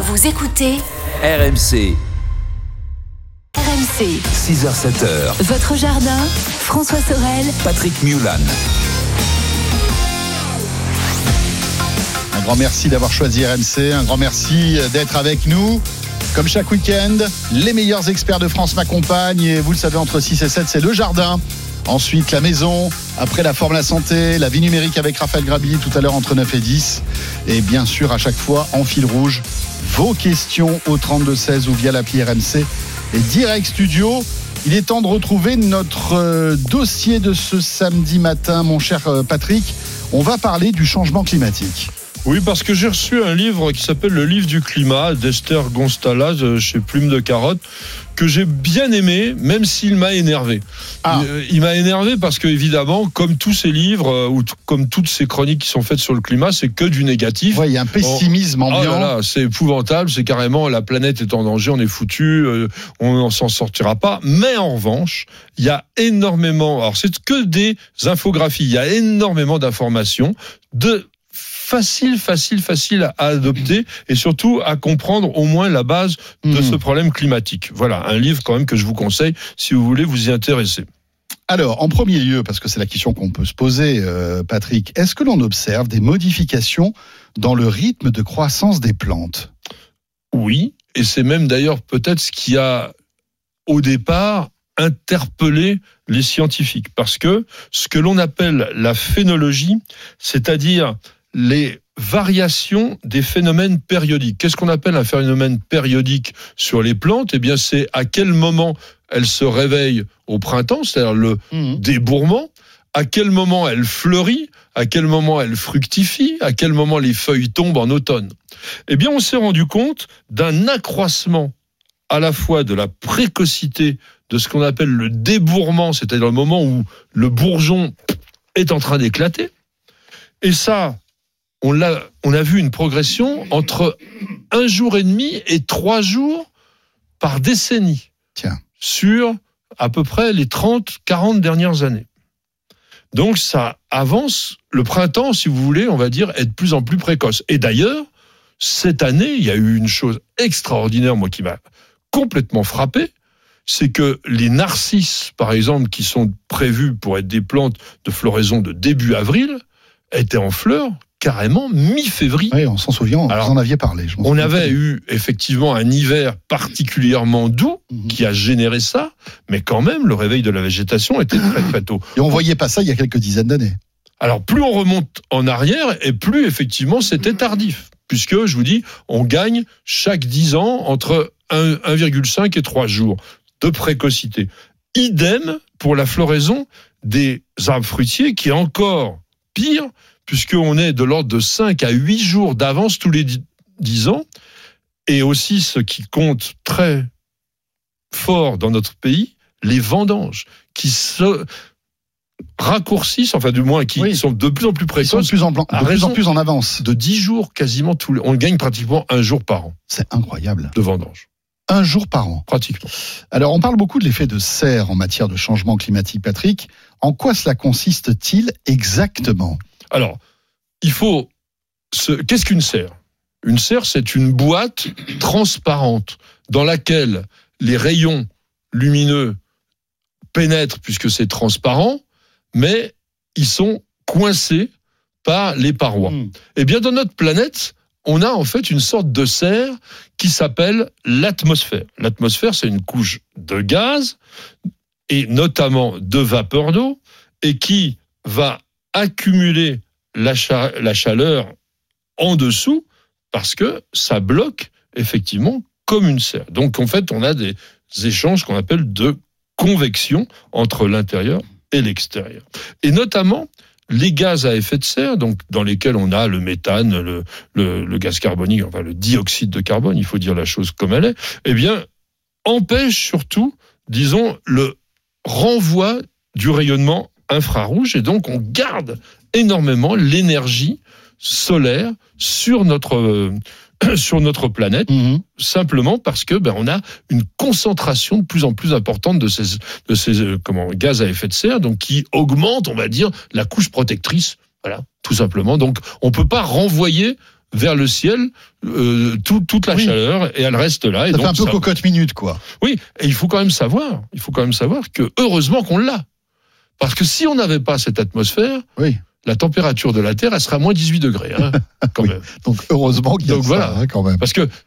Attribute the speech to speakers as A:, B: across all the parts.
A: Vous écoutez
B: RMC.
A: RMC.
B: 6h-7h.
A: Votre jardin, François Sorel.
B: Patrick Mulan.
C: Un grand merci d'avoir choisi RMC. Un grand merci d'être avec nous. Comme chaque week-end, les meilleurs experts de France m'accompagnent. Et vous le savez, entre 6 et 7, c'est le jardin. Ensuite, la maison. Après, la forme, la santé. La vie numérique avec Raphaël Grabili tout à l'heure entre 9 et 10. Et bien sûr, à chaque fois, en fil rouge, vos questions au 32-16 ou via l'appli RMC et Direct Studio. Il est temps de retrouver notre dossier de ce samedi matin, mon cher Patrick. On va parler du changement climatique.
D: Oui, parce que j'ai reçu un livre qui s'appelle Le livre du climat d'Esther Gonzalez chez Plume de Carotte, que j'ai bien aimé, même s'il m'a énervé. Il m'a énervé parce que, évidemment, comme tous ces livres, ou comme toutes ces chroniques qui sont faites sur le climat, c'est que du négatif.
C: Ouais, il y a un pessimisme ambiant.
D: Oh là là, c'est épouvantable, c'est carrément la planète est en danger, on est foutu, on n'en s'en sortira pas. Mais en revanche, il y a énormément, alors c'est que des infographies, il y a énormément d'informations facile à adopter et surtout à comprendre au moins la base de ce problème climatique. Voilà, un livre quand même que je vous conseille si vous voulez vous y intéresser.
C: Alors, en premier lieu, parce que c'est la question qu'on peut se poser, Patrick, est-ce que l'on observe des modifications dans le rythme de croissance des plantes ?
D: Oui, et c'est même d'ailleurs peut-être ce qui a, au départ, interpellé les scientifiques. Parce que ce que l'on appelle la phénologie, c'est-à-dire les variations des phénomènes périodiques. Qu'est-ce qu'on appelle un phénomène périodique sur les plantes ? Eh bien, c'est à quel moment elles se réveillent au printemps, c'est-à-dire le débourrement, à quel moment elles fleurissent, à quel moment elles fructifient, à quel moment les feuilles tombent en automne. Eh bien, on s'est rendu compte d'un accroissement à la fois de la précocité de ce qu'on appelle le débourrement, c'est-à-dire le moment où le bourgeon est en train d'éclater, et ça, on a vu une progression entre 1 jour et demi et 3 jours par décennie.
C: Tiens.
D: Sur à peu près les 30-40 dernières années. Donc ça avance, le printemps, si vous voulez, on va dire, est de plus en plus précoce. Et d'ailleurs, cette année, il y a eu une chose extraordinaire, moi, qui m'a complètement frappé, c'est que les narcisses, par exemple, qui sont prévus pour être des plantes de floraison de début avril, étaient en fleurs carrément mi-février.
C: Oui, on s'en souvient, vous en aviez parlé.
D: On avait eu effectivement un hiver particulièrement doux qui a généré ça, mais quand même, le réveil de la végétation était très très tôt.
C: Et on ne voyait pas ça il y a quelques dizaines d'années.
D: Alors, plus on remonte en arrière, et plus effectivement c'était tardif. Puisque, je vous dis, on gagne chaque 10 ans entre 1,5 et 3 jours de précocité. Idem pour la floraison des arbres fruitiers, qui est encore pire, puisqu'on est de l'ordre de 5 à 8 jours d'avance tous les 10 ans. Et aussi, ce qui compte très fort dans notre pays, les vendanges, qui se raccourcissent, enfin du moins qui sont de plus en plus précoces.
C: Ils sont de plus en plus en avance.
D: De 10 jours quasiment on gagne pratiquement 1 jour par an.
C: C'est incroyable.
D: De vendange.
C: 1 jour par an.
D: Pratiquement.
C: Alors, on parle beaucoup de l'effet de serre en matière de changement climatique, Patrick. En quoi cela consiste-t-il exactement ?
D: Alors, qu'est-ce qu'une serre ? Une serre, c'est une boîte transparente dans laquelle les rayons lumineux pénètrent puisque c'est transparent, mais ils sont coincés par les parois. Eh bien, dans notre planète, on a en fait une sorte de serre qui s'appelle l'atmosphère. L'atmosphère, c'est une couche de gaz, et notamment de vapeur d'eau, et qui va accumuler la chaleur en dessous parce que ça bloque effectivement comme une serre. Donc en fait, on a des échanges qu'on appelle de convection entre l'intérieur et l'extérieur. Et notamment, les gaz à effet de serre, donc dans lesquels on a le méthane, le gaz carbonique, enfin le dioxyde de carbone, il faut dire la chose comme elle est, eh bien, empêchent surtout, disons, le renvoi du rayonnement infrarouge, et donc on garde énormément l'énergie solaire sur notre planète, simplement parce que on a une concentration de plus en plus importante de ces gaz à effet de serre, donc qui augmente, on va dire, la couche protectrice, voilà, tout simplement. Donc on peut pas renvoyer vers le ciel toute la chaleur et elle reste là. Et
C: Ça
D: donc,
C: fait un peu cocotte minute, quoi.
D: Oui, et il faut quand même savoir que heureusement qu'on l'a. Parce que si on n'avait pas cette atmosphère, la température de la Terre, elle serait à moins 18 degrés. Hein, quand même.
C: Donc heureusement qu'il y a
D: Donc,
C: ça,
D: voilà.
C: quand même.
D: Parce que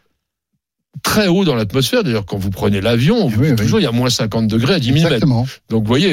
D: très haut dans l'atmosphère, d'ailleurs, quand vous prenez l'avion, vous dites toujours il y a moins 50 degrés à 10 000 mètres. Donc vous voyez,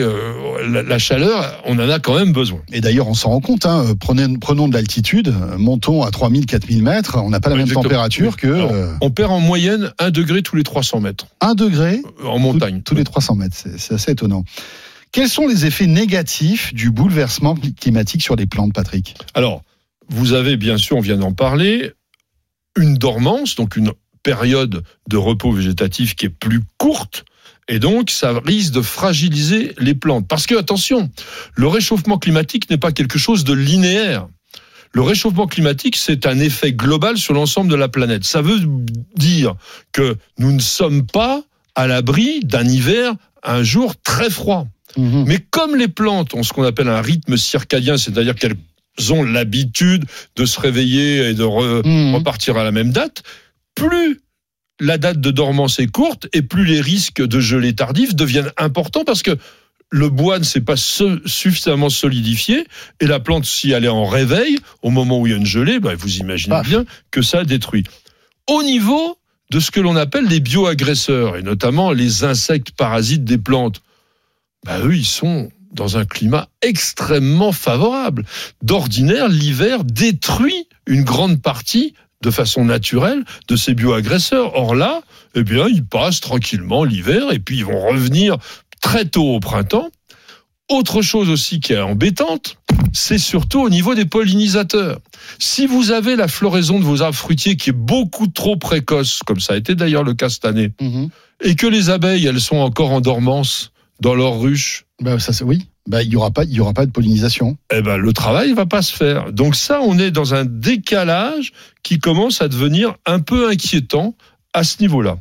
D: la chaleur, on en a quand même besoin.
C: Et d'ailleurs, on s'en rend compte, hein, prenons de l'altitude, montons à 3000, 4000 mètres, on n'a pas la même température que...
D: Alors, on perd en moyenne 1 degré tous les 300 mètres.
C: 1 degré
D: en montagne.
C: Tous les 300 mètres, c'est assez étonnant. Quels sont les effets négatifs du bouleversement climatique sur les plantes, Patrick ?
D: Alors, vous avez bien sûr, on vient d'en parler, une dormance, donc une période de repos végétatif qui est plus courte, et donc ça risque de fragiliser les plantes. Parce que, attention, le réchauffement climatique n'est pas quelque chose de linéaire. Le réchauffement climatique, c'est un effet global sur l'ensemble de la planète. Ça veut dire que nous ne sommes pas à l'abri d'un hiver, un jour très froid. Mais comme les plantes ont ce qu'on appelle un rythme circadien, c'est-à-dire qu'elles ont l'habitude de se réveiller et de repartir à la même date, plus la date de dormance est courte et plus les risques de gelée tardif deviennent importants parce que le bois ne s'est pas suffisamment solidifié et la plante, si elle est en réveil, au moment où il y a une gelée, vous imaginez bien que ça détruit. Au niveau de ce que l'on appelle les bioagresseurs et notamment les insectes parasites des plantes, eux, ils sont dans un climat extrêmement favorable. D'ordinaire, l'hiver détruit une grande partie de façon naturelle de ces bioagresseurs. Or là, ils passent tranquillement l'hiver et puis ils vont revenir très tôt au printemps. Autre chose aussi qui est embêtante, c'est surtout au niveau des pollinisateurs. Si vous avez la floraison de vos arbres fruitiers qui est beaucoup trop précoce, comme ça a été d'ailleurs le cas cette année, et que les abeilles, elles sont encore en dormance dans leur ruche,
C: il y aura pas de pollinisation.
D: Le travail va pas se faire. Donc ça, on est dans un décalage qui commence à devenir un peu inquiétant à ce niveau-là.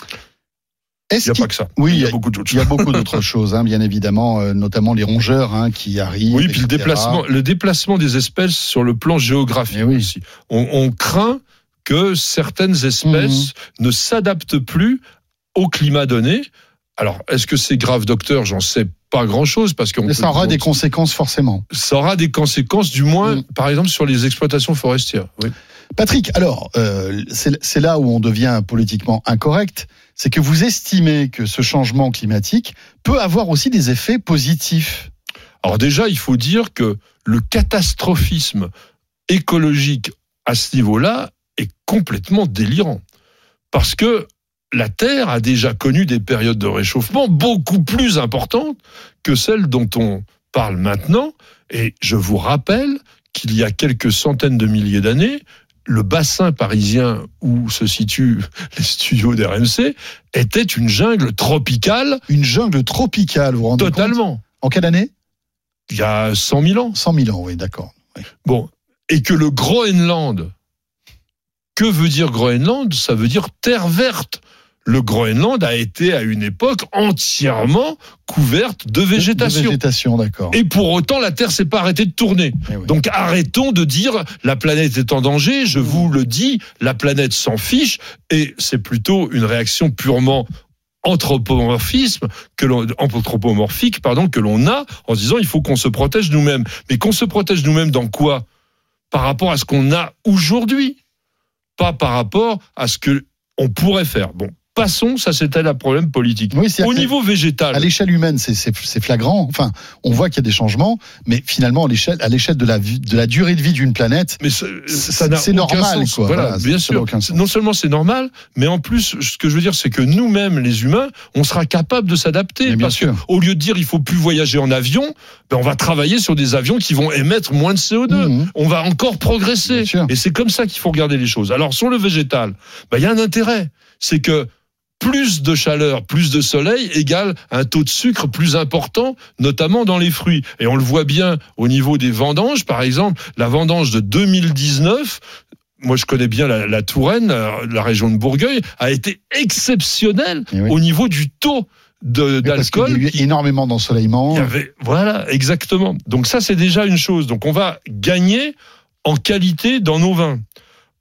D: Il n'y a pas que ça.
C: Oui,
D: il y a beaucoup d'autres choses.
C: Il y a beaucoup d'autres choses, bien évidemment, notamment les rongeurs qui arrivent.
D: Oui, puis le déplacement des espèces sur le plan géographique aussi. On craint que certaines espèces ne s'adaptent plus au climat donné. Alors, est-ce que c'est grave, docteur ? J'en sais pas grand-chose parce qu'on.
C: Mais ça aura des conséquences forcément.
D: Ça aura des conséquences, du moins, par exemple, sur les exploitations forestières. Oui.
C: Patrick, alors, c'est là où on devient politiquement incorrect, c'est que vous estimez que ce changement climatique peut avoir aussi des effets positifs.
D: Alors déjà, il faut dire que le catastrophisme écologique à ce niveau-là est complètement délirant. Parce que la Terre a déjà connu des périodes de réchauffement beaucoup plus importantes que celles dont on parle maintenant. Et je vous rappelle qu'il y a quelques centaines de milliers d'années, le bassin parisien où se situent les studios d'RMC était une jungle tropicale.
C: Une jungle tropicale, vous vous rendez compte ?
D: Totalement.
C: En quelle année ?
D: Il y a 100 000 ans.
C: 100 000 ans, oui, d'accord. Oui.
D: Bon, et que le Groenland, que veut dire Groenland ? Ça veut dire terre verte. Le Groenland a été à une époque entièrement couverte de végétation.
C: De végétation, d'accord.
D: Et pour autant, la Terre s'est pas arrêtée de tourner. Donc arrêtons de dire la planète est en danger. Je vous le dis, la planète s'en fiche. Et c'est plutôt une réaction purement anthropomorphique que l'on a en se disant il faut qu'on se protège nous-mêmes. Mais qu'on se protège nous-mêmes dans quoi ? Par rapport à ce qu'on a aujourd'hui, pas par rapport à ce que on pourrait faire. Bon. Passons, ça c'était un problème politique.
C: Oui,
D: au niveau végétal.
C: À l'échelle humaine, c'est flagrant. Enfin, on voit qu'il y a des changements, mais finalement, à l'échelle de la durée de vie d'une planète,
D: mais c'est
C: normal.
D: Quoi. Voilà, bien sûr. Non seulement c'est normal, mais en plus, ce que je veux dire, c'est que nous-mêmes, les humains, on sera capable de s'adapter. Parce qu'au lieu de dire il faut plus voyager en avion, on va travailler sur des avions qui vont émettre moins de CO2. On va encore progresser. Et c'est comme ça qu'il faut regarder les choses. Alors, sur le végétal, il y a un intérêt. C'est que plus de chaleur, plus de soleil égale un taux de sucre plus important, notamment dans les fruits. Et on le voit bien au niveau des vendanges, par exemple, la vendange de 2019, moi je connais bien la Touraine, la région de Bourgueil, a été exceptionnelle au niveau du taux d'alcool.
C: Parce qu'il y a eu énormément d'ensoleillement.
D: Voilà, exactement. Donc ça c'est déjà une chose. Donc on va gagner en qualité dans nos vins.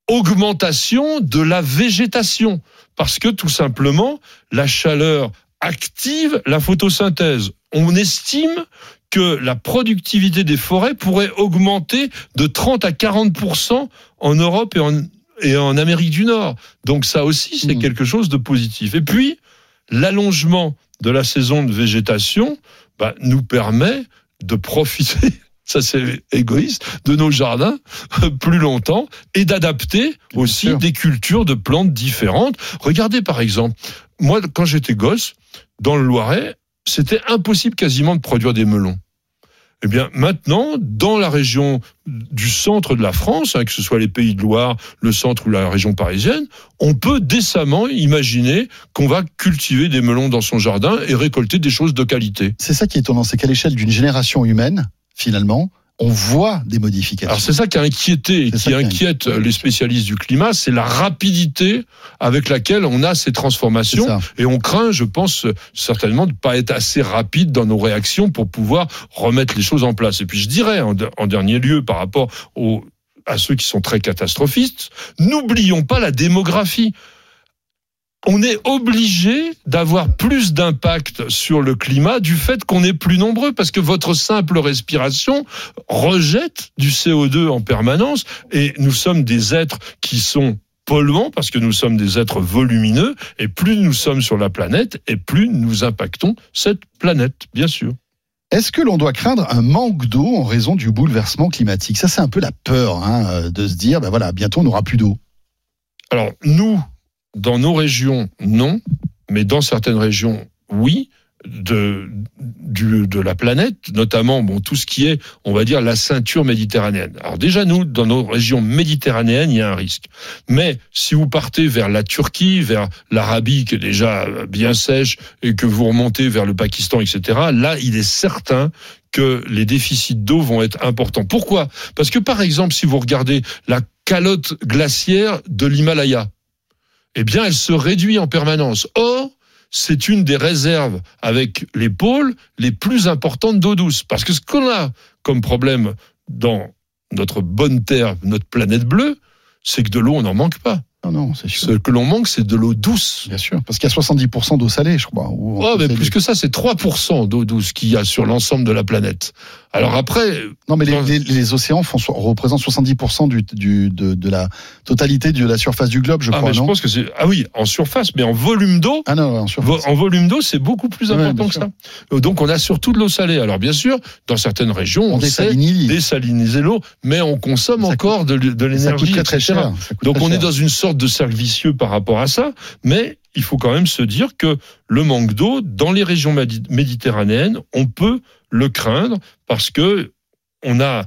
D: augmentation de la végétation. Parce que tout simplement, la chaleur active la photosynthèse. On estime que la productivité des forêts pourrait augmenter de 30 à 40% en Europe et en Amérique du Nord. Donc ça aussi, c'est quelque chose de positif. Et puis, l'allongement de la saison de végétation nous permet de profiter, ça c'est égoïste, de nos jardins plus longtemps et d'adapter aussi des cultures de plantes différentes. Regardez par exemple, moi quand j'étais gosse, dans le Loiret, c'était impossible quasiment de produire des melons. Eh bien, maintenant, dans la région du centre de la France, que ce soit les Pays de Loire, le centre ou la région parisienne, on peut décemment imaginer qu'on va cultiver des melons dans son jardin et récolter des choses de qualité.
C: C'est ça qui est étonnant, c'est qu'à l'échelle d'une génération humaine, finalement, on voit des modifications.
D: Alors c'est ça qui a inquiété et qui inquiète les spécialistes du climat, c'est la rapidité avec laquelle on a ces transformations. Et on craint, je pense, certainement de ne pas être assez rapide dans nos réactions pour pouvoir remettre les choses en place. Et puis je dirais, en dernier lieu, par rapport à ceux qui sont très catastrophistes, n'oublions pas la démographie. On est obligé d'avoir plus d'impact sur le climat du fait qu'on est plus nombreux, parce que votre simple respiration rejette du CO2 en permanence, et nous sommes des êtres qui sont polluants parce que nous sommes des êtres volumineux, et plus nous sommes sur la planète, et plus nous impactons cette planète, bien sûr.
C: Est-ce que l'on doit craindre un manque d'eau en raison du bouleversement climatique ? Ça, c'est un peu la peur de se dire, bientôt on n'aura plus d'eau.
D: Alors, nous, dans nos régions, non, mais dans certaines régions, oui, de la planète, notamment tout ce qui est, on va dire, la ceinture méditerranéenne. Alors déjà, nous, dans nos régions méditerranéennes, il y a un risque. Mais si vous partez vers la Turquie, vers l'Arabie, qui est déjà bien sèche, et que vous remontez vers le Pakistan, etc., là, il est certain que les déficits d'eau vont être importants. Pourquoi ? Parce que, par exemple, si vous regardez la calotte glaciaire de l'Himalaya, eh bien, elle se réduit en permanence. Or, c'est une des réserves avec les pôles les plus importantes d'eau douce. Parce que ce qu'on a comme problème dans notre bonne terre, notre planète bleue, c'est que de l'eau, on n'en manque pas.
C: Non, c'est sûr.
D: Ce que l'on manque, c'est de l'eau douce.
C: Bien sûr, parce qu'il y a 70% d'eau salée, je crois.
D: Mais plus que ça, c'est 3% d'eau douce qu'il y a sur l'ensemble de la planète. Alors après...
C: Non, mais les océans représentent 70% de la totalité de la surface du globe, je crois,
D: mais je pense que c'est... Ah oui, en surface, mais en volume d'eau...
C: Ah non, en surface.
D: En volume d'eau, c'est beaucoup plus important que ça. Donc on a surtout de l'eau salée. Alors bien sûr, dans certaines régions, on sait désaliniser l'eau, mais on consomme encore de l'énergie.
C: Ça coûte très cher.
D: Donc on est dans une sorte de cercle vicieux par rapport à ça, mais il faut quand même se dire que le manque d'eau dans les régions méditerranéennes, on peut le craindre parce que on a,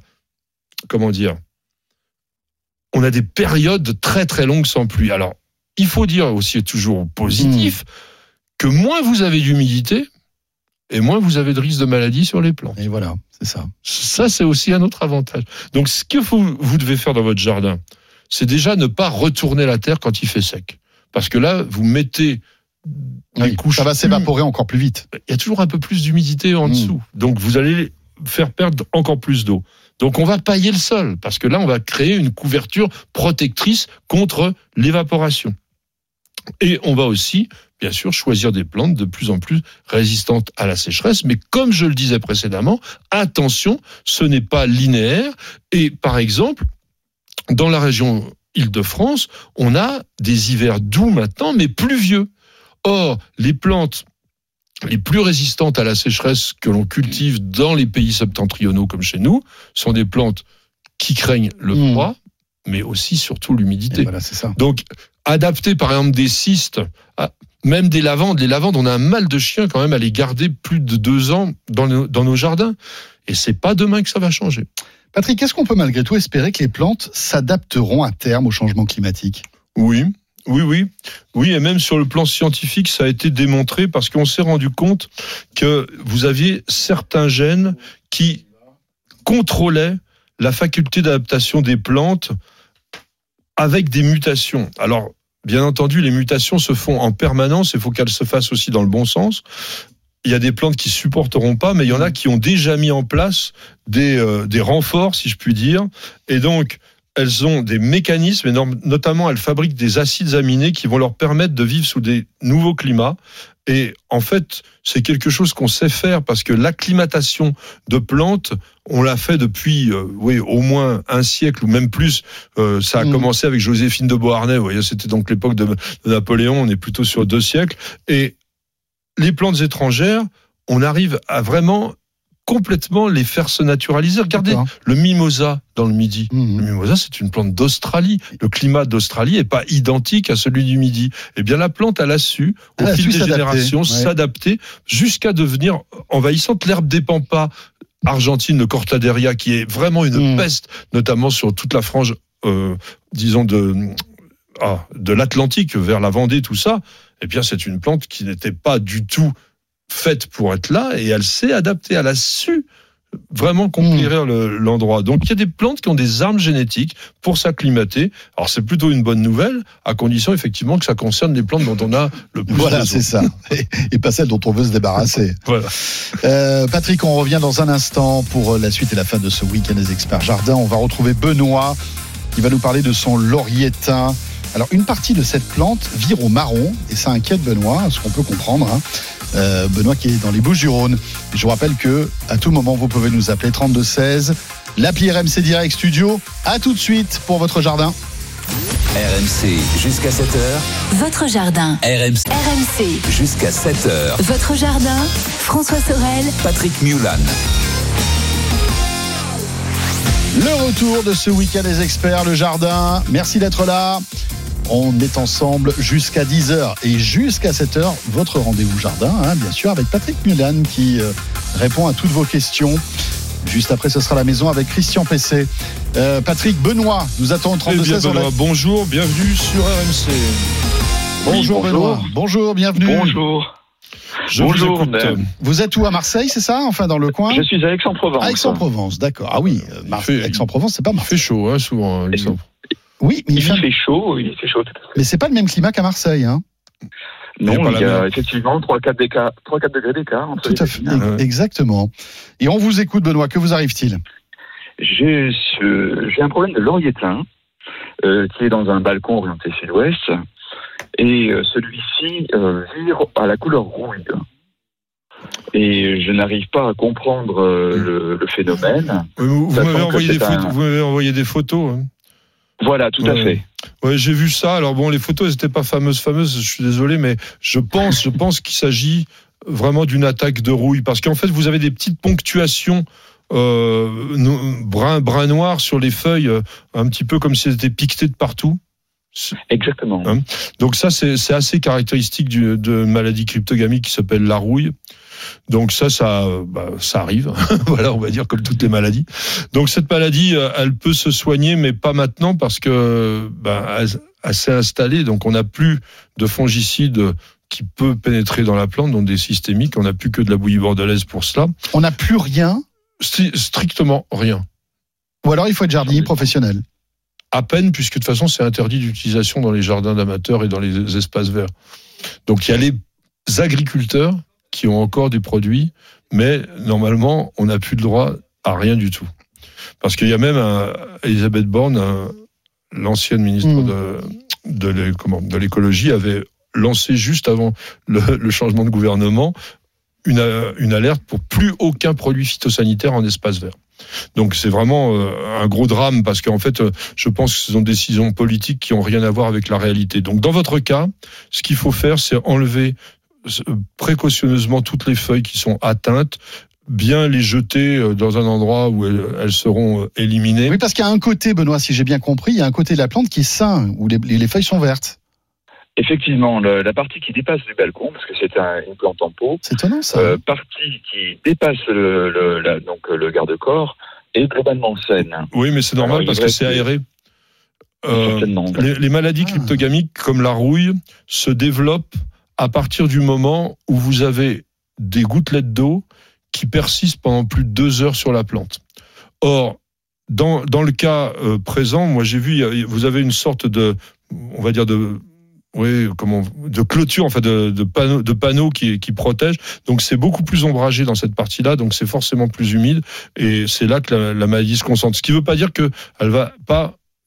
D: on a des périodes très très longues sans pluie. Alors, il faut dire aussi toujours positif que moins vous avez d'humidité et moins vous avez de risque de maladie sur les plantes.
C: Et voilà, c'est ça.
D: Ça, c'est aussi un autre avantage. Donc, ce que vous devez faire dans votre jardin, c'est déjà ne pas retourner la terre quand il fait sec. Parce que là, vous mettez des couches...
C: Ça va s'évaporer encore plus vite.
D: Il y a toujours un peu plus d'humidité en dessous. Donc, vous allez faire perdre encore plus d'eau. Donc, on va pailler le sol. Parce que là, on va créer une couverture protectrice contre l'évaporation. Et on va aussi, bien sûr, choisir des plantes de plus en plus résistantes à la sécheresse. Mais comme je le disais précédemment, attention, ce n'est pas linéaire. Et par exemple, dans la région Île-de-France, on a des hivers doux maintenant, mais pluvieux. Or, les plantes les plus résistantes à la sécheresse que l'on cultive dans les pays septentrionaux comme chez nous sont des plantes qui craignent le froid, mais aussi surtout l'humidité.
C: Voilà, c'est ça.
D: Donc, adapter par exemple des cystes, même des lavandes. Les lavandes, on a un mal de chien quand même à les garder plus de 2 ans dans nos jardins. Et c'est pas demain que ça va changer.
C: Patrick, est-ce qu'on peut malgré tout espérer que les plantes s'adapteront à terme au changement climatique ?
D: Oui, et même sur le plan scientifique, ça a été démontré parce qu'on s'est rendu compte que vous aviez certains gènes qui contrôlaient la faculté d'adaptation des plantes avec des mutations. Alors, bien entendu, les mutations se font en permanence, il faut qu'elles se fassent aussi dans le bon sens. Il y a des plantes qui supporteront pas, mais il y en a qui ont déjà mis en place des renforts, si je puis dire. Et donc, elles ont des mécanismes, et notamment elles fabriquent des acides aminés qui vont leur permettre de vivre sous des nouveaux climats. Et en fait, c'est quelque chose qu'on sait faire parce que l'acclimatation de plantes, on l'a fait depuis au moins un siècle ou même plus. Ça a commencé avec Joséphine de Beauharnais. Vous voyez, c'était donc l'époque de Napoléon. On est plutôt sur 2 siècles. Et les plantes étrangères, on arrive à vraiment complètement les faire se naturaliser. Regardez le mimosa dans le Midi. Le mimosa, c'est une plante d'Australie. Le climat d'Australie n'est pas identique à celui du Midi. Eh bien, la plante, elle a su, au fil des générations, s'adapter jusqu'à devenir envahissante. L'herbe des pampas argentine, le Cortaderia, qui est vraiment une peste, notamment sur toute la frange, disons, de l'Atlantique vers la Vendée, tout ça. Eh bien, c'est une plante qui n'était pas du tout faite pour être là, et elle s'est adaptée, elle a su vraiment conquérir l'endroit. Donc il y a des plantes qui ont des armes génétiques pour s'acclimater. Alors c'est plutôt une bonne nouvelle, à condition effectivement que ça concerne les plantes dont on a le plus besoin.
C: C'est ça, et pas celles dont on veut se débarrasser.
D: Voilà.
C: Patrick, on revient dans un instant pour la suite et la fin de ce week-end des experts jardins. On va retrouver Benoît qui va nous parler de son laurier thym. Alors une partie de cette plante vire au marron et ça inquiète Benoît, ce qu'on peut comprendre. Benoît qui est dans les Bouches-du-Rhône. Je vous rappelle que à tout moment vous pouvez nous appeler 32 16, l'appli RMC Direct Studio. À tout de suite pour votre jardin.
B: RMC jusqu'à 7h.
A: Votre jardin.
B: RMC jusqu'à 7h.
A: Votre jardin. François Sorel.
B: Patrick Mulan.
C: Le retour de ce week-end des experts, le jardin. Merci d'être là. On est ensemble jusqu'à 10h et jusqu'à 7h, votre rendez-vous jardin, bien sûr, avec Patrick Mulan qui répond à toutes vos questions. Juste après, ce sera la maison avec Christian Pessé. Patrick, Benoît nous attend au 32-16.
D: Benoît, bonjour, bienvenue sur RMC.
C: Bonjour Benoît, bonjour, bienvenue.
E: Bonjour.
D: Bonjour.
C: Vous êtes où, à Marseille, c'est ça, enfin dans le coin?
E: Je suis à Aix-en-Provence.
C: À Aix-en-Provence, d'accord. Ah oui, Aix-en-Provence, c'est pas mal.
D: Il fait chaud, souvent, Aix-en-Provence.
C: Oui, mais
E: il fait chaud.
C: Mais c'est pas le même climat qu'à Marseille, hein?
E: Non, il y a effectivement 3-4 degrés d'écart entre
C: tout à fait, exactement. Et on vous écoute, Benoît, que vous arrive-t-il?
E: J'ai un problème de laurier thym qui est dans un balcon orienté sud-ouest et celui-ci vire à la couleur rouille. Et je n'arrive pas à comprendre le phénomène.
D: Vous m'avez envoyé des photos.
E: Voilà, tout à fait.
D: Ouais, j'ai vu ça. Alors bon, les photos, elles n'étaient pas fameuses. Je suis désolé, mais je pense qu'il s'agit vraiment d'une attaque de rouille, parce qu'en fait, vous avez des petites ponctuations brun noir sur les feuilles, un petit peu comme si elles étaient piquetées de partout.
E: Exactement.
D: Donc ça, c'est assez caractéristique de maladie cryptogamique qui s'appelle la rouille. Donc ça arrive. Voilà, on va dire comme toutes les maladies. Donc cette maladie, elle peut se soigner, mais pas maintenant parce que elle s'est installée. Donc on n'a plus de fongicide qui peut pénétrer dans la plante, donc des systémiques. On n'a plus que de la bouillie bordelaise pour cela.
C: On n'a plus rien.
D: Strictement rien.
C: Ou alors il faut être jardinier professionnel.
D: À peine, puisque de toute façon c'est interdit d'utilisation dans les jardins d'amateurs et dans les espaces verts. Donc il y a les agriculteurs qui ont encore des produits, mais normalement, on n'a plus le droit à rien du tout. Parce qu'il y a même Elisabeth Borne, l'ancienne ministre de l'écologie, avait lancé juste avant le changement de gouvernement une alerte pour plus aucun produit phytosanitaire en espace vert. Donc c'est vraiment un gros drame, parce qu'en fait, je pense que ce sont des décisions politiques qui n'ont rien à voir avec la réalité. Donc dans votre cas, ce qu'il faut faire, c'est enlever précautionneusement toutes les feuilles qui sont atteintes, bien les jeter dans un endroit où elles seront éliminées.
C: Oui, parce qu'il y a un côté, Benoît, si j'ai bien compris, il y a un côté de la plante qui est sain, où les feuilles sont vertes.
E: Effectivement, la partie qui dépasse du balcon, parce que c'est une plante en pot,
C: c'est étonnant ça.
E: Partie qui dépasse le garde-corps est globalement saine.
D: Oui, mais c'est normal parce que c'est aéré. Les maladies cryptogamiques comme la rouille se développent à partir du moment où vous avez des gouttelettes d'eau qui persistent pendant plus de 2 heures sur la plante. Or, dans le cas présent, moi j'ai vu, vous avez une sorte de, on va dire de clôture, enfin de panneaux qui protègent. Donc c'est beaucoup plus ombragé dans cette partie-là, donc c'est forcément plus humide, et c'est là que la maladie se concentre. Ce qui ne veut pas dire qu'elle va pas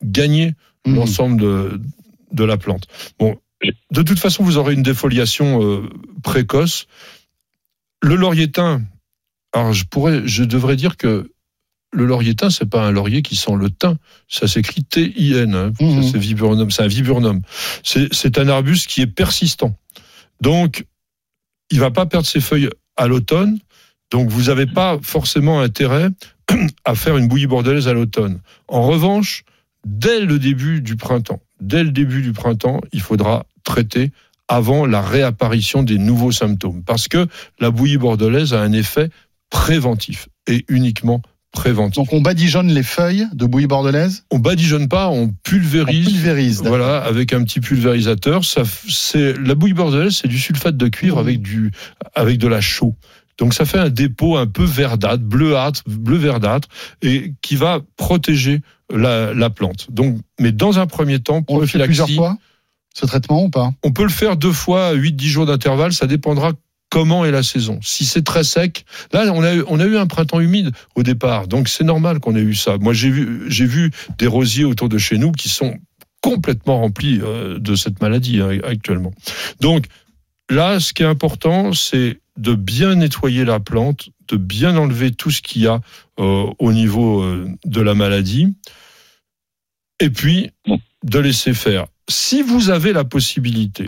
D: gagner l'ensemble de la plante. Bon, de toute façon, vous aurez une défoliation précoce. Le laurier thym, alors je devrais dire que le laurier thym, c'est pas un laurier qui sent le thym, ça s'écrit T-I-N, hein. C'est viburnum, c'est un viburnum. C'est un arbuste qui est persistant. Donc, il va pas perdre ses feuilles à l'automne, donc vous n'avez pas forcément intérêt à faire une bouillie bordelaise à l'automne. En revanche, dès le début du printemps, il faudra traiter avant la réapparition des nouveaux symptômes. Parce que la bouillie bordelaise a un effet préventif et uniquement préventif.
C: Donc on badigeonne les feuilles de bouillie bordelaise ?
D: On badigeonne pas, on pulvérise. Voilà, avec un petit pulvérisateur. La bouillie bordelaise, c'est du sulfate de cuivre avec de la chaux. Donc ça fait un dépôt un peu verdâtre, bleu verdâtre, et qui va protéger la plante. Donc, mais dans un premier temps,
C: on le fait plusieurs fois, ce traitement, ou pas ?
D: On peut le faire 2 fois à 8-10 jours d'intervalle, ça dépendra comment est la saison. Si c'est très sec, là on a eu un printemps humide au départ, donc c'est normal qu'on ait eu ça. Moi j'ai vu des rosiers autour de chez nous qui sont complètement remplis de cette maladie actuellement. Donc là, ce qui est important, c'est de bien nettoyer la plante, de bien enlever tout ce qu'il y a au niveau de la maladie, et puis de laisser faire. Si vous avez la possibilité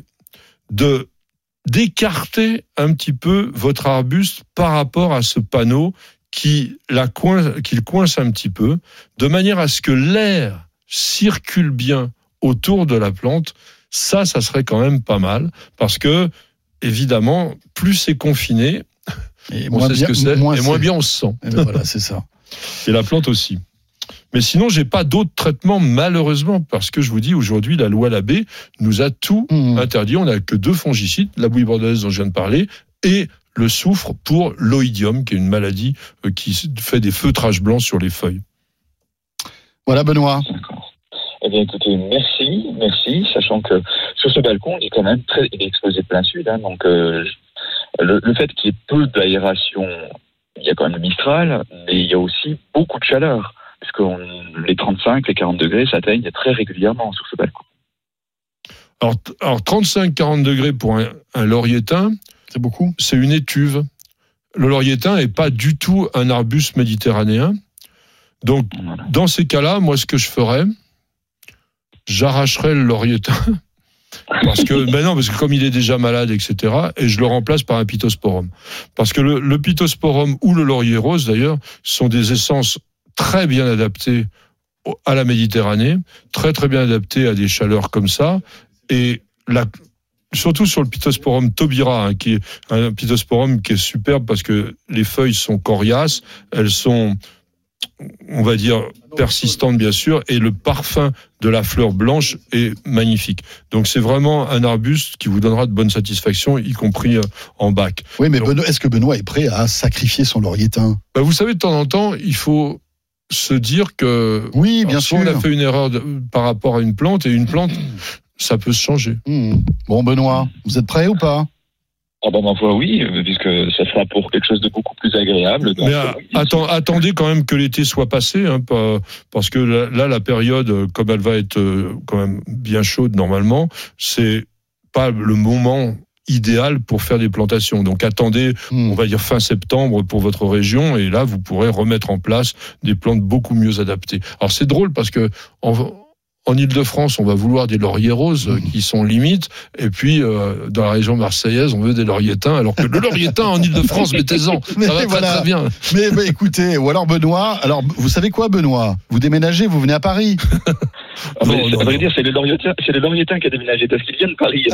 D: d'écarter un petit peu votre arbuste par rapport à ce panneau qu'il coince un petit peu, de manière à ce que l'air circule bien autour de la plante, ça serait quand même pas mal, parce que évidemment, plus c'est confiné, et on sait ce que c'est, et moins bien on se sent.
C: Et ben voilà, c'est ça.
D: Et la plante aussi. Mais sinon, j'ai pas d'autres traitements, malheureusement, parce que je vous dis, aujourd'hui, la loi Labbé nous a tout interdit. On n'a que 2 fongicides, la bouillie bordelaise dont je viens de parler, et le soufre pour l'oïdium, qui est une maladie qui fait des feutrages blancs sur les feuilles.
C: Voilà, Benoît.
E: D'accord. Eh bien, écoutez, merci, sachant que sur ce balcon, il est quand même il est exposé plein sud, hein, donc le fait qu'il y ait peu d'aération, il y a quand même le Mistral, mais il y a aussi beaucoup de chaleur, puisque les 35, les 40 degrés s'atteignent très régulièrement sur ce balcon.
D: Alors 35-40 degrés pour un laurier thym,
C: c'est beaucoup.
D: C'est une étuve. Le laurier thym n'est pas du tout un arbuste méditerranéen. Donc, dans ces cas-là, moi, ce que je ferais, j'arracherais le laurier thym, parce que comme il est déjà malade, etc., et je le remplace par un pittosporum. Parce que le pittosporum ou le laurier rose, d'ailleurs, sont des essences très bien adaptées à la Méditerranée, très très bien adaptées à des chaleurs comme ça, et surtout sur le pittosporum tobira, qui est un pittosporum qui est superbe parce que les feuilles sont coriaces, elles sont, on va dire, persistantes bien sûr, et le parfum de la fleur blanche est magnifique. Donc c'est vraiment un arbuste qui vous donnera de bonnes satisfactions, y compris en bac.
C: Oui, mais est-ce que Benoît est prêt à sacrifier son laurier thym ?
D: Vous savez, de temps en temps, il faut se dire que
C: oui, bien sûr,
D: on a fait une erreur par rapport à une plante, et une plante, ça peut se changer.
C: Bon, Benoît, vous êtes prêt ou pas ?
E: Ah ben, ma foi, oui, puisque ça sera pour quelque chose de beaucoup plus agréable. Donc,
D: mais attendez quand même que l'été soit passé, hein, parce que là, la période, comme elle va être quand même bien chaude normalement, c'est pas le moment idéal pour faire des plantations. Donc attendez, on va dire fin septembre pour votre région, et là vous pourrez remettre en place des plantes beaucoup mieux adaptées. Alors c'est drôle parce que en Ile-de-France, on va vouloir des lauriers roses qui sont limites, et puis dans la région marseillaise, on veut des lauriers thym, alors que le laurier thym en Ile-de-France, mettez-en, ça va très bien.
C: Mais écoutez, ou alors Benoît, vous savez quoi, Benoît ? Vous déménagez, vous venez à Paris.
E: Ça veut dire c'est le laurier thym qui a déménagé, parce qu'il vient de Paris.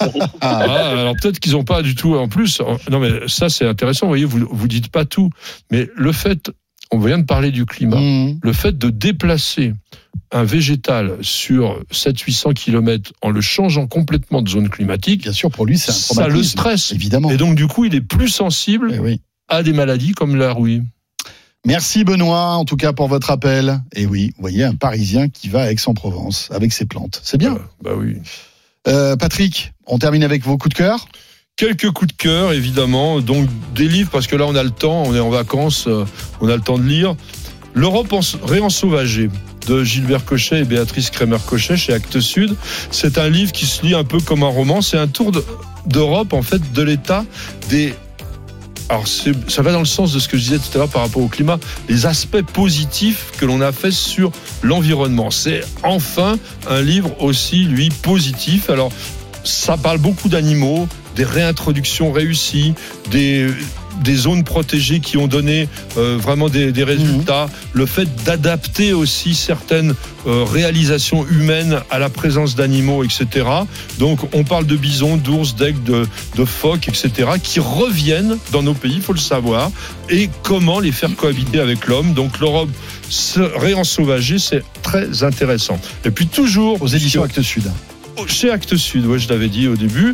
D: Alors peut-être qu'ils n'ont pas du tout, en plus, non mais ça c'est intéressant, vous voyez, vous dites pas tout, mais le fait, on vient de parler du climat, le fait de déplacer un végétal sur 700-800 km en le changeant complètement de zone climatique,
C: bien sûr, pour lui, c'est un traumatisme.
D: Ça le stresse,
C: évidemment.
D: Et donc, du coup, il est plus sensible à des maladies comme la rouille.
C: Merci Benoît, en tout cas, pour votre appel. Et oui, vous voyez, un Parisien qui va à Aix-en-Provence avec ses plantes. C'est bien.
D: Oui.
C: Patrick, on termine avec vos coups de cœur ?
D: Quelques coups de cœur, évidemment. Donc, des livres, parce que là, on a le temps, on est en vacances, on a le temps de lire. L'Europe réensauvagée. de Gilbert Cochet et Béatrice Kremer-Cochet chez Actes Sud. C'est un livre qui se lit un peu comme un roman. C'est un tour d'Europe, en fait, de l'état des... Alors, ça va dans le sens de ce que je disais tout à l'heure par rapport au climat, les aspects positifs que l'on a fait sur l'environnement. C'est enfin un livre aussi, lui, positif. Alors, ça parle beaucoup d'animaux, des réintroductions réussies, des zones protégées qui ont donné vraiment des résultats, le fait d'adapter aussi certaines réalisations humaines à la présence d'animaux, etc. Donc on parle de bisons, d'ours, d'aigles, de phoques, etc. qui reviennent dans nos pays, il faut le savoir, et comment les faire cohabiter avec l'homme. Donc l'Europe réensauvagée, c'est très intéressant. Et puis toujours...
C: Aux éditions Actes Sud.
D: Chez Actes Sud, ouais, je l'avais dit au début,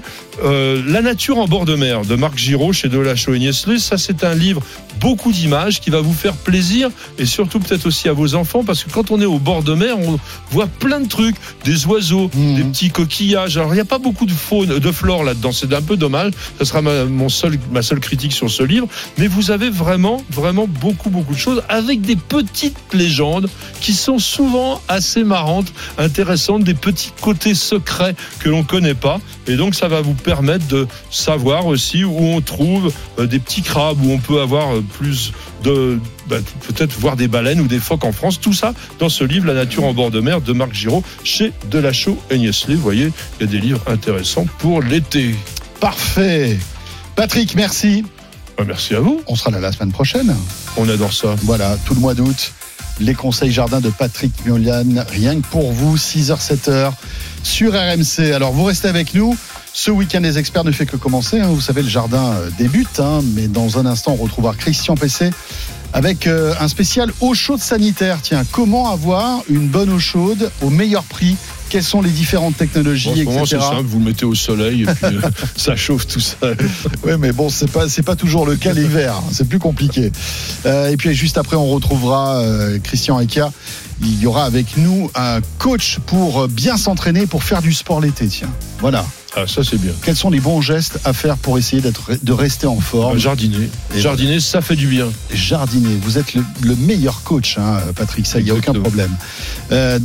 D: La nature en bord de mer de Marc Giraud chez Delachaux et Niestlé. Ça, c'est un livre, beaucoup d'images, qui va vous faire plaisir et surtout peut-être aussi à vos enfants, parce que quand on est au bord de mer, on voit plein de trucs, des oiseaux, des petits coquillages. Alors, il n'y a pas beaucoup de faune, de flore là-dedans. C'est un peu dommage. Ça sera ma seule critique sur ce livre. Mais vous avez vraiment beaucoup de choses avec des petites légendes qui sont souvent assez marrantes, intéressantes, des petits côtés secrets que l'on connaît pas. Et donc, ça va vous permettre de savoir aussi où on trouve des petits crabes, où on peut avoir plus de... peut-être voir des baleines ou des phoques en France. Tout ça dans ce livre, La nature en bord de mer de Marc Giraud chez Delachaux et Niestlé. Vous voyez, il y a des livres intéressants pour l'été.
C: Parfait. Patrick, merci.
D: Merci à vous.
C: On sera là la semaine prochaine.
D: On adore ça.
C: Voilà, tout le mois d'août. Les conseils jardin de Patrick Mulian, rien que pour vous, 6h, 7h sur RMC. Alors vous restez avec nous. Ce week-end des experts ne fait que commencer. Vous savez, le jardin débute. Mais dans un instant, on retrouvera Christian Pesset avec un spécial eau chaude sanitaire. Tiens, comment avoir une bonne eau chaude au meilleur prix? Quelles sont les différentes technologies, etc.
D: C'est simple, vous le mettez au soleil et puis ça chauffe tout ça.
C: Oui, mais bon, c'est pas toujours le cas l'hiver. C'est plus compliqué. Et puis juste après, on retrouvera Christian Ekia. Il y aura avec nous un coach pour bien s'entraîner, pour faire du sport l'été. Tiens, voilà.
D: Ah, ça c'est bien.
C: Quels sont les bons gestes à faire pour essayer de rester en forme?
D: Jardiner. Jardiner, ça fait du bien.
C: Jardiner. Vous êtes le meilleur coach, Patrick. Ça, il n'y a aucun problème.